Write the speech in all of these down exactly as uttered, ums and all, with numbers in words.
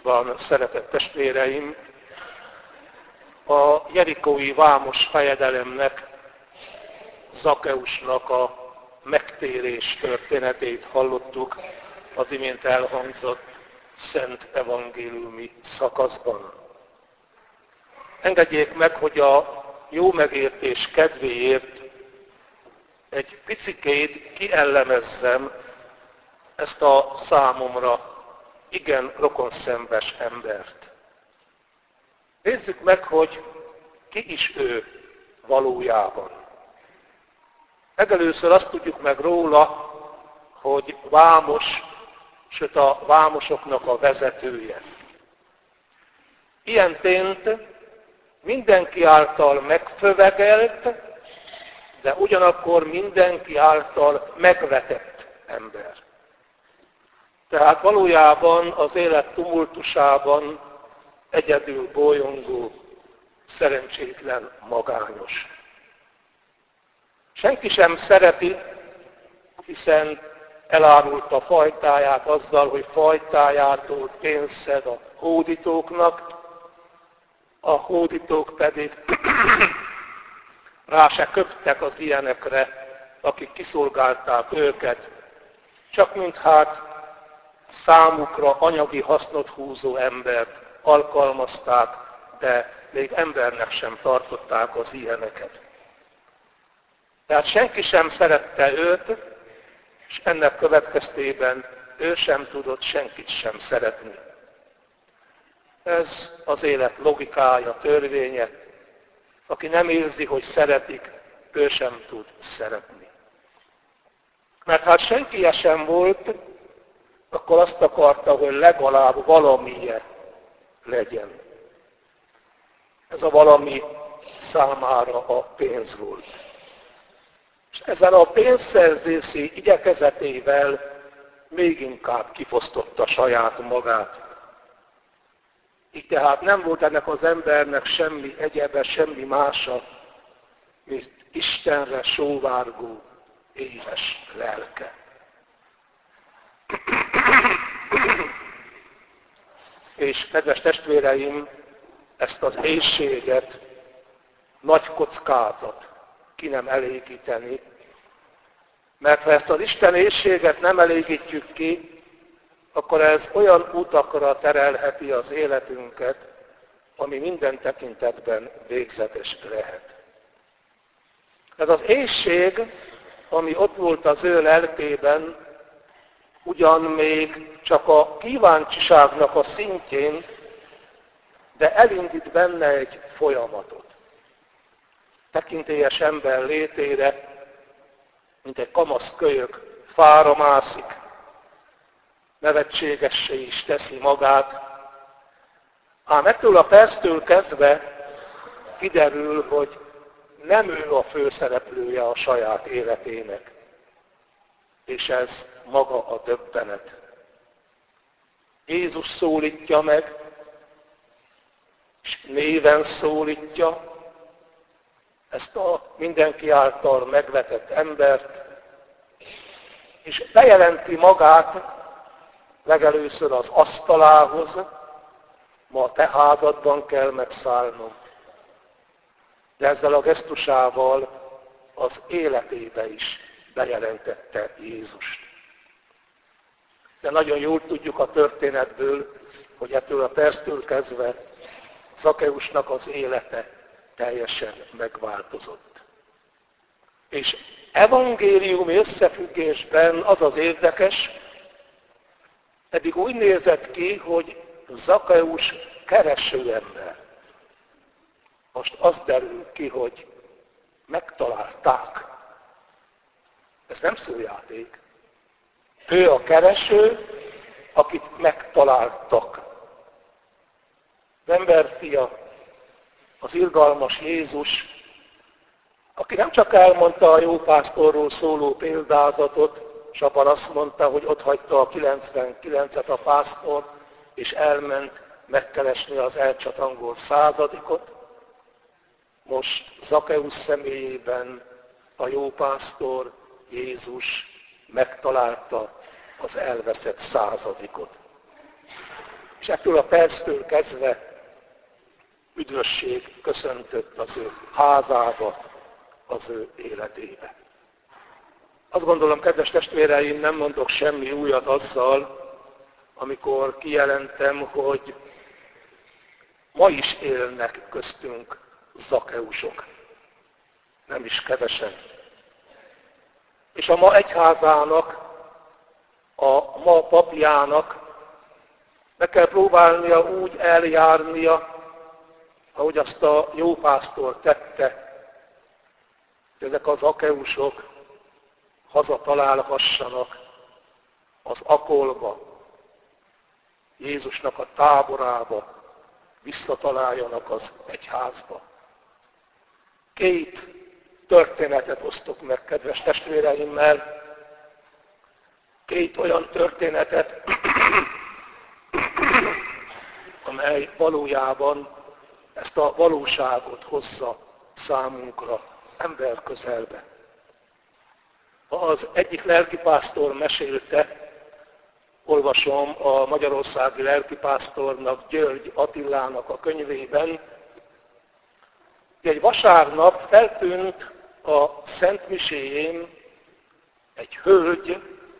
Krisztusban, szeretett testvéreim! A jerikói vámos fejedelemnek, Zakkeusnak a megtérés történetét hallottuk az imént elhangzott szent evangéliumi szakaszban. Engedjék meg, hogy a jó megértés kedvéért egy picikét kiellemezzem ezt a számomra igen rokonszenves embert. Nézzük meg, hogy ki is ő valójában. Legelőször azt tudjuk meg róla, hogy vámos, sőt a vámosoknak a vezetője. Ilyen tént mindenki által megfövegelt, de ugyanakkor mindenki által megvetett ember. Tehát valójában az élet tumultusában egyedül bolyongó, szerencsétlen magányos. Senki sem szereti, hiszen elárulta fajtáját azzal, hogy fajtájától pénzt szed a hódítóknak, a hódítók pedig rá se köptek az ilyenekre, akik kiszolgálták őket, csak mint hát számukra anyagi hasznot húzó embert alkalmazták, de még embernek sem tartották az ilyeneket. Tehát senki sem szerette őt, és ennek következtében ő sem tudott senkit sem szeretni. Ez az élet logikája, törvénye. Aki nem érzi, hogy szeretik, ő sem tud szeretni. Mert hát senki sem volt, akkor azt akarta, hogy legalább valamilyen legyen. Ez a valami számára a pénz volt. És ezzel a pénzszerzési igyekezetével még inkább kifosztotta saját magát. Így tehát nem volt ennek az embernek semmi egyebe, semmi mása, mint Istenre sóvárgó, éhes lelke. És kedves testvéreim, ezt az éhséget nagy kockázat ki nem elégíteni, mert ha ezt az Isten éhséget nem elégítjük ki, akkor ez olyan utakra terelheti az életünket, ami minden tekintetben végzetes lehet. Ez az éhség, ami ott volt az ő lelkében, ugyan még csak a kíváncsiságnak a szintjén, de elindít benne egy folyamatot. Tekintélyes ember létére, mint egy kamasz kölyök, fára mászik, nevetségessé is teszi magát, ám ettől a perctől kezdve kiderül, hogy nem ő a főszereplője a saját életének, és ez maga a döbbenet. Jézus szólítja meg, és néven szólítja ezt a mindenki által megvetett embert, és bejelenti magát legelőször az asztalához, ma a te házadban kell megszállnom. De ezzel a gesztusával az életébe is bejelentette Jézust. De nagyon jól tudjuk a történetből, hogy ettől a perctől kezdve Zakkeusnak az élete teljesen megváltozott. És evangéliumi összefüggésben az az érdekes, eddig úgy nézett ki, hogy Zakkeus kereső ember. Most az derül ki, hogy megtalálták. Ez nem szójáték. Ő a kereső, akit megtaláltak. Az emberfia, az irgalmas Jézus, aki nem csak elmondta a jó pásztorról szóló példázatot, és abban azt mondta, hogy ott hagyta a kilencvenkilencet a pásztor, és elment megkeresni az elcsatangolt századikot. Most Zakkeus személyében a jó pásztor, Jézus megtalálta az elveszett századikot. És ettől a perctől kezdve üdvösség köszöntött az ő házába, az ő életébe. Azt gondolom, kedves testvéreim, nem mondok semmi újat azzal, amikor kijelentem, hogy ma is élnek köztünk Zakkeusok. Nem is kevesen. És a ma egyházának, a ma papjának meg kell próbálnia úgy eljárnia, ahogy azt a jó pásztor tette, hogy ezek az Zakkeusok hazatalálhassanak az akolba, Jézusnak a táborába, visszataláljanak az egyházba. Két történetet osztok meg, kedves testvéreimmel, két olyan történetet, amely valójában ezt a valóságot hozza számunkra ember közelbe. Az egyik lelkipásztor mesélte, olvasom a magyarországi lelkipásztornak, György Attilának a könyvében, hogy egy vasárnap feltűnt a Szent Miséjén egy hölgy,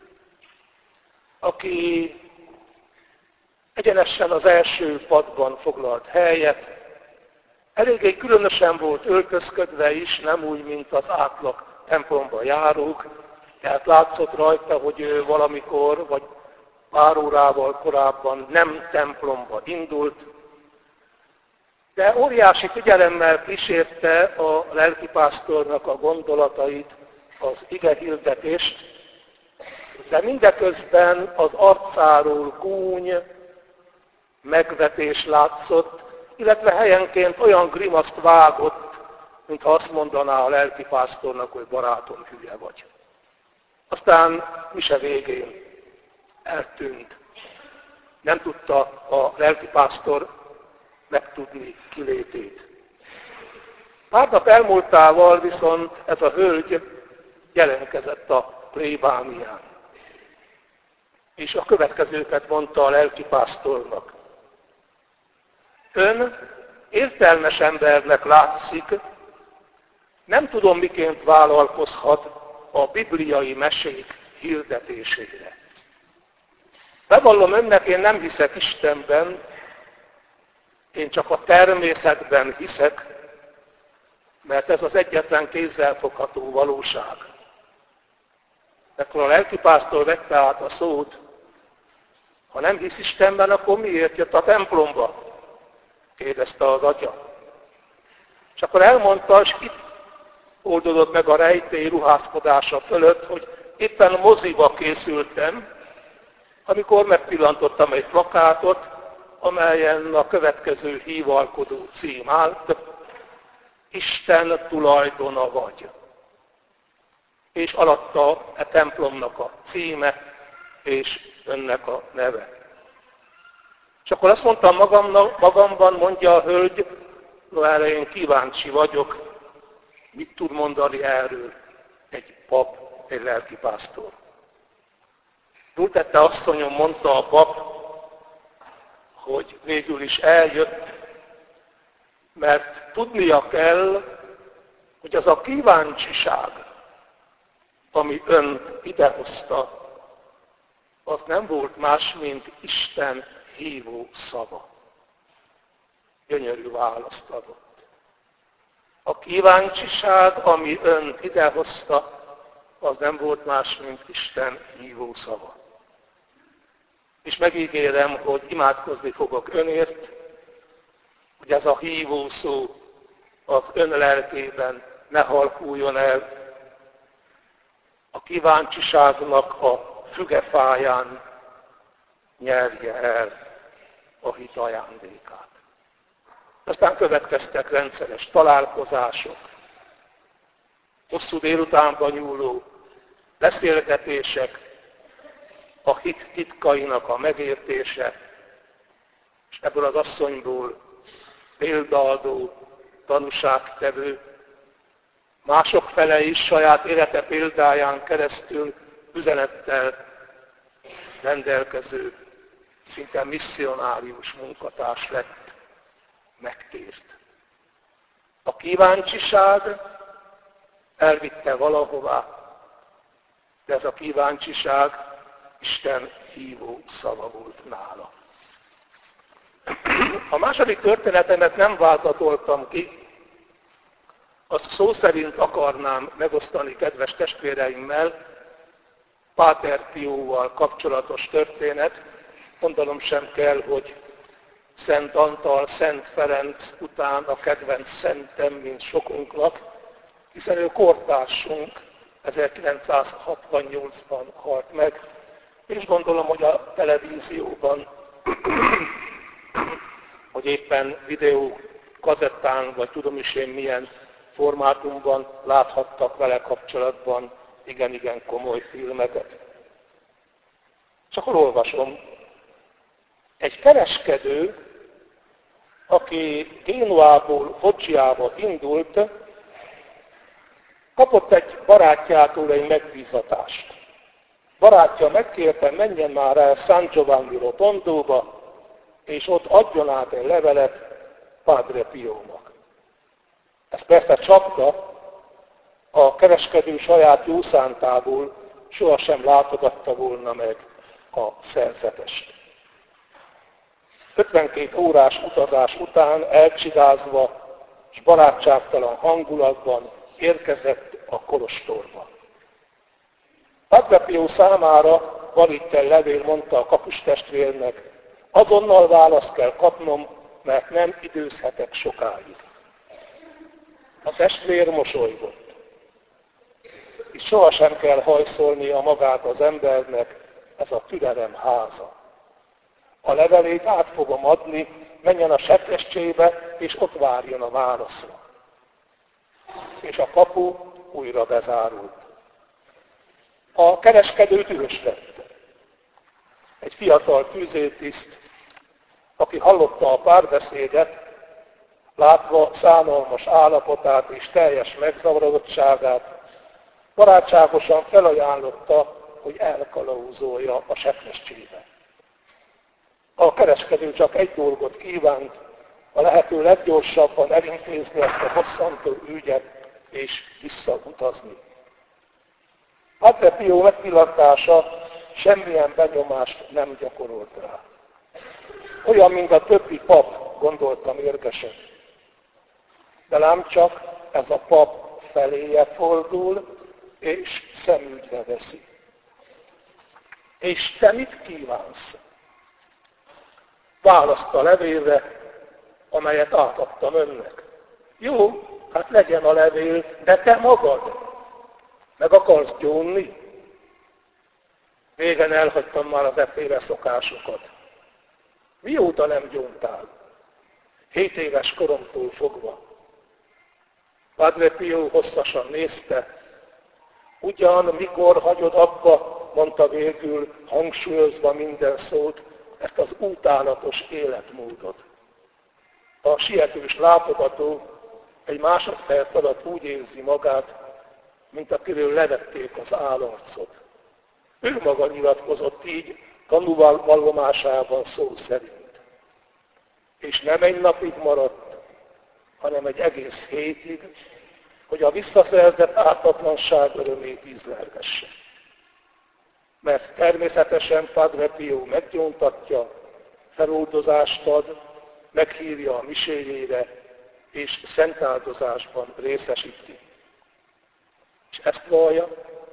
aki egyenesen az első padban foglalt helyet, eléggé különösen volt öltözködve is, nem úgy, mint az átlag templomba járók, tehát látszott rajta, hogy ő valamikor, vagy pár órával korábban nem templomba indult, de óriási figyelemmel kísérte a lelkipásztornak a gondolatait, az igehirdetést, de mindeközben az arcáról gúny, megvetés látszott, illetve helyenként olyan grimaszt vágott, mintha azt mondaná a lelkipásztornak, hogy barátom, hülye vagy. Aztán mise végén eltűnt. Nem tudta a lelkipásztor megtudni kilétét. Pár nap elmúltával viszont ez a hölgy jelentkezett a plébánián. És a következőket mondta a lelkipásztornak. Ön értelmes embernek látszik, nem tudom, miként vállalkozhat a bibliai mesék hirdetésére. Bevallom önnek, én nem hiszek Istenben, én csak a természetben hiszek, mert ez az egyetlen kézzelfogható valóság. Ekkor a lelkipásztor vette át a szót, ha nem hisz Istenben, akkor miért jött a templomba? Kérdezte az atya. És akkor elmondta, és itt oldódott meg a rejtély ruházkodása fölött, hogy éppen moziba készültem, amikor megpillantottam egy plakátot, amelyen a következő hívalkodó cím állt, Isten tulajdona vagy. És alatta a templomnak a címe, és önnek a neve. És akkor azt mondtam magamnak, magamban, mondja a hölgy, no erre én kíváncsi vagyok, mit tud mondani erről egy pap, egy lelkipásztor. Úgy tette asszonyom, mondta a pap, hogy végül is eljött, mert tudnia kell, hogy az a kíváncsiság, ami önt idehozta, az nem volt más, mint Isten hívó szava. Gyönyörű választ adott. A kíváncsiság, ami önt idehozta, az nem volt más, mint Isten hívó szava. És megígérem, hogy imádkozni fogok önért, hogy ez a hívó szó az ön lelkében ne halkuljon el, a kíváncsiságnak a fügefáján nyerje el a hit ajándékát. Aztán következtek rendszeres találkozások, hosszú délutánban nyúló beszélgetések, a hit titkainak a megértése, és ebből az asszonyból példaadó, tanúságtevő, mások fele is saját élete példáján keresztül üzenettel rendelkező szinte misszionárius munkatárs lett, megtért. A kíváncsiság elvitte valahová, de ez a kíváncsiság Isten hívó szava volt nála. A második történetemet nem váltatoltam ki, azt szó szerint akarnám megosztani kedves testvéreimmel, Páter Pióval kapcsolatos történet. Mondanom sem kell, hogy Szent Antal, Szent Ferenc után a kedvenc szentem, mint sokunknak, hiszen ő kortársunk, ezerkilencszázhatvannyolcban halt meg, és gondolom, hogy a televízióban, hogy éppen videó kazettán, vagy tudom is én milyen formátumban láthattak vele kapcsolatban igen-igen komoly filmeket. És akkor olvasom. Egy kereskedő, aki Génuából Foggiába indult, kapott egy barátjától egy megbízatást. Barátja megkérte, menjen már el San Giovanni Rotondóba, és ott adjon át egy levelet Padre Piónak. Ez persze csapda, a kereskedő saját jószántából sohasem látogatta volna meg a szerzetest. ötvenkét órás utazás után elcsigázva és barátságtalan hangulatban érkezett a kolostorba. Padre Pio számára van itt egy levél, mondta a kapustestvérnek, azonnal választ kell kapnom, mert nem időzhetek sokáig. A testvér mosolygott. És sohasem kell hajszolnia magát az embernek, ez a türelem háza. A levelét át fogom adni, menjen a sekrestyébe, és ott várjon a válaszra. És a kapu újra bezárult. A kereskedő dühös lett. Egy fiatal tűzértiszt, aki hallotta a párbeszédet, látva szánalmas állapotát és teljes megzavarodottságát, barátságosan felajánlotta, hogy elkalauzolja a sekrestyébe. A kereskedő csak egy dolgot kívánt, a lehető leggyorsabban elintézni ezt a bosszantó ügyet és visszautazni. Padre Pio megpillantása semmilyen benyomást nem gyakorolt rá. Olyan, mint a többi pap, gondolta mérgesen. De lám csak ez a pap feléje fordul, és szemügyre veszi. És te mit kívánsz? Választ a levélre, amelyet átadtam önnek. Jó, hát legyen a levél, de te magad meg akarsz gyónni? Régen elhagytam már az efféle szokásokat. Mióta nem gyóntál? Hét éves koromtól fogva. Padre Pio hosszasan nézte. Ugyan, mikor hagyod abba, mondta végül, hangsúlyozva minden szót, ezt az utálatos életmódot. A sietős látogató egy másodperc alatt úgy érzi magát, mint akiről levették az állarcot. Ő maga nyilatkozott így, tanúvallomásában szó szerint. És nem egy napig maradt, hanem egy egész hétig, hogy a visszaszerzett ártatlanság örömét ízlelgesse. Mert természetesen Padre Pio meggyóntatja, feloldozást ad, meghívja a miséjére, és szentáldozásban részesíti. És ezt vallja,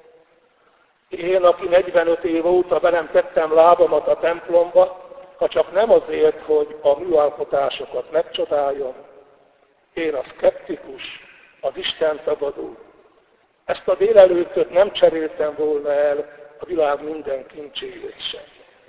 én, aki negyvenöt év óta velem tettem lábamat a templomba, ha csak nem azért, hogy a műalkotásokat megcsodáljam, én a szkeptikus, az Isten tagadó. Ezt a délelőttöt nem cseréltem volna el a világ minden kincséért sem.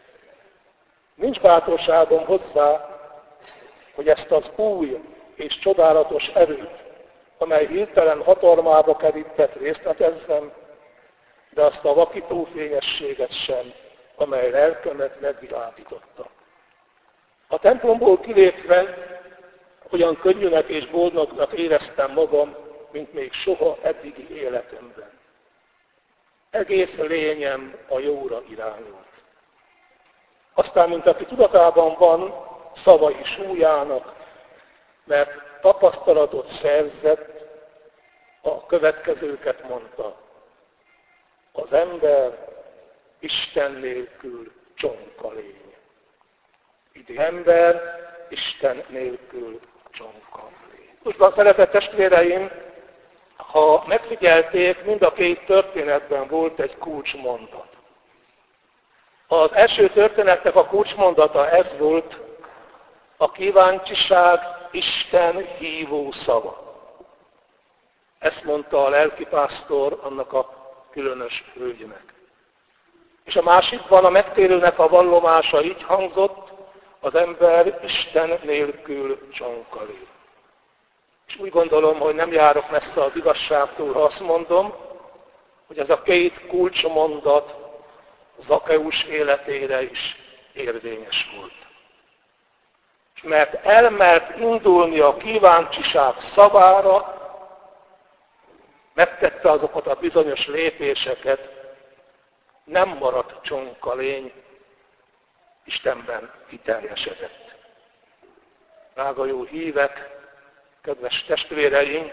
Nincs bátorságom hozzá, hogy ezt az új és csodálatos erőt, amely hirtelen hatalmába kerített, részletezzem, de azt a vakító fényességet sem, amely lelkemet megvilágította. A templomból kilépve olyan könnyűnek és boldognak éreztem magam, mint még soha eddigi életemben. Egész lényem a jóra irányult. Aztán, mint aki tudatában van szavai súlyának, mert tapasztalatot szerzett, a következőket mondta. Az ember Isten nélkül csonka lény. Idő ember Isten nélkül csonka lény. Úgy van, szeretett testvéreim, ha megfigyelték, mind a két történetben volt egy kulcsmondat. Az első történetnek a kulcsmondata ez volt, a kíváncsiság Isten hívó szava. Ezt mondta a lelkipásztor annak a különös hölgynek. És a másikban a megtérőnek a vallomása így hangzott, az ember Isten nélkül csonka lény. És úgy gondolom, hogy nem járok messze az igazságtól, ha azt mondom, hogy ez a két kulcsmondat Zakkeus életére is érvényes volt. És mert elmert indulni a kíváncsiság szavára, megtette azokat a bizonyos lépéseket, nem maradt csonka lény, Istenben kiteljesedett. Drága jó hívek, kedves testvéreink,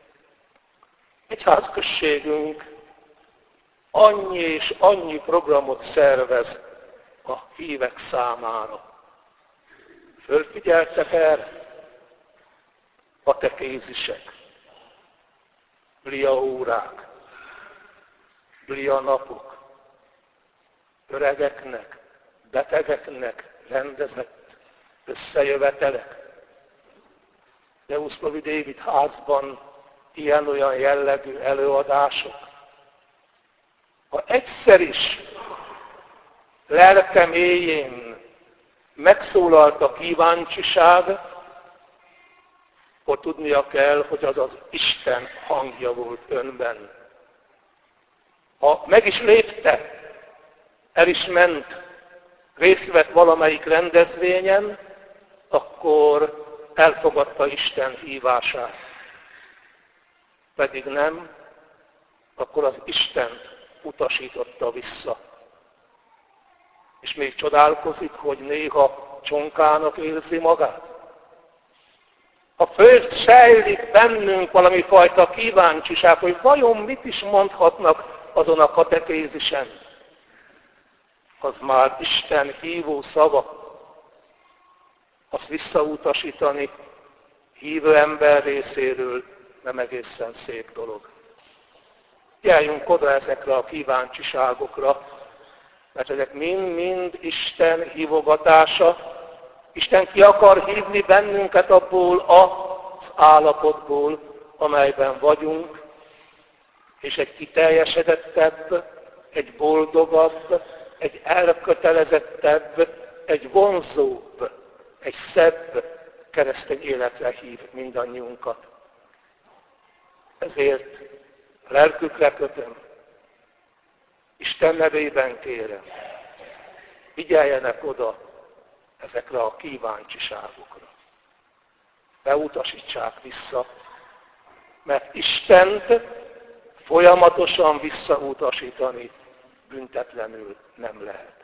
egyházközségünk annyi és annyi programot szervez a hívek számára. Fölfigyeltek erre? Katekézisek, blia órák, blia napok, öregeknek, betegeknek rendezett összejövetelek. Neuszlovi David házban ilyen-olyan jellegű előadások. Ha egyszer is lelkem éjjén megszólalt a kíváncsiság, akkor tudnia kell, hogy az az Isten hangja volt önben. Ha meg is lépte, el is ment, részt vett valamelyik rendezvényen, akkor elfogadta Isten hívását. Pedig nem, akkor az Istent utasította vissza. És még csodálkozik, hogy néha csonkának érzi magát. Ha fölsejlik bennünk valami fajta kíváncsiság, hogy vajon mit is mondhatnak azon a katekézisen, az már Isten hívó szava. Azt visszautasítani hívő ember részéről nem egészen szép dolog. Figyeljünk oda ezekre a kíváncsiságokra, mert ezek mind-mind Isten hívogatása. Isten ki akar hívni bennünket abból az állapotból, amelyben vagyunk, és egy kiteljesedettebb, egy boldogabb, egy elkötelezettebb, egy vonzóbb, egy szebb keresztény életre hív mindannyiunkat. Ezért lelkükre kötöm, Isten nevében kérem, figyeljenek oda ezekre a kíváncsiságokra. Beutasítsák vissza, mert Istent folyamatosan visszautasítani büntetlenül nem lehet.